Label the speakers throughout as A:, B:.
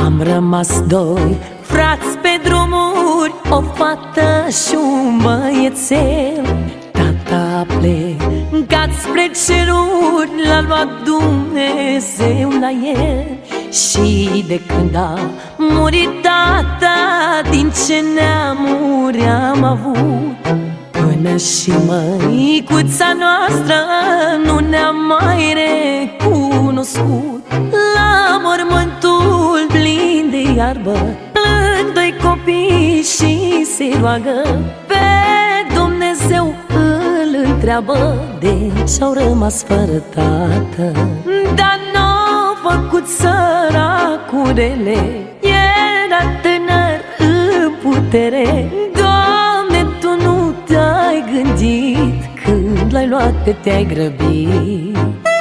A: Am rămas doi frați pe drumuri, o fată și un băiețel. Tata a plecat spre ceruri, l-a luat Dumnezeu la el. Și de când a murit tata, din ce neamuri am avut, până și măicuța noastră nu ne-a mai recunoscut. La mormântul plin de iarbă plâng doi copii și se roagă pe Dumnezeu, îl întreabă de ce-au rămas fără tată. Dar n-au făcut săracurele, era tânăr în putere. Doamne, Tu nu te-ai gândit când l-ai luat că te-ai grăbit.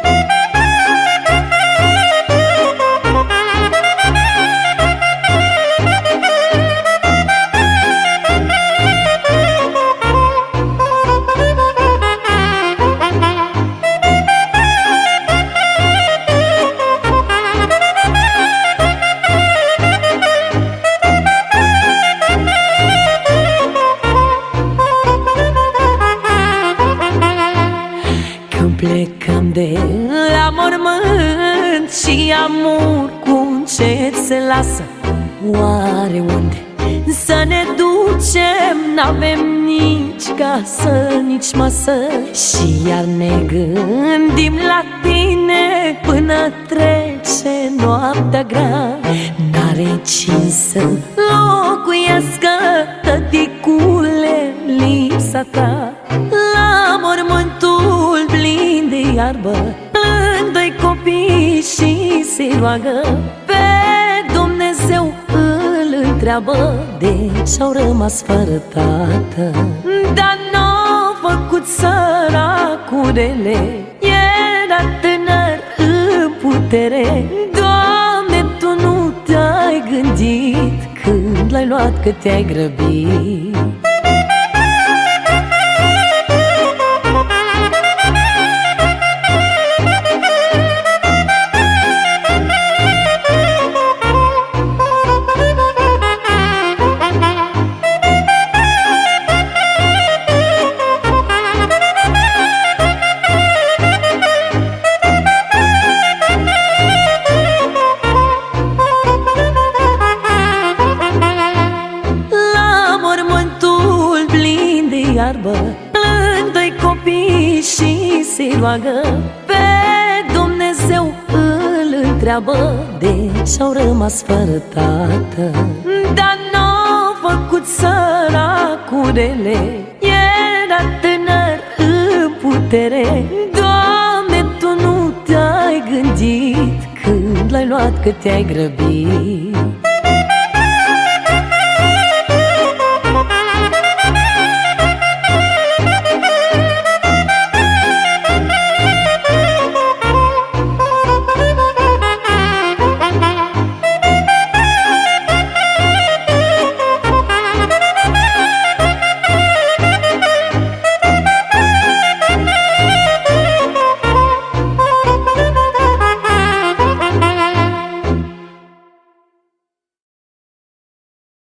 A: Plecăm de la mormânt și amur cu încet se lasă. Oare unde să ne ducem? N-avem nici casă, nici masă. Și iar ne gândim la tine până trece noaptea grea. N-are cine să locuiască, tăticule, lipsa ta. La mormântul plin de iarbă plâng doi copii și se roagă pe Dumnezeu, îl întreabă de ce-au rămas fără tată. Dar n-au făcut săracurele, era tânăr în putere. Doamne, Tu nu te-ai gândit când l-ai luat că te-ai grăbit. Plâng doi copii și se roagă pe Dumnezeu, îl întreabă de ce-au rămas fără tată. Dar n-au făcut săracurele, era tânăr în putere. Doamne, Tu nu te-ai gândit când l-ai luat că te-ai grăbit.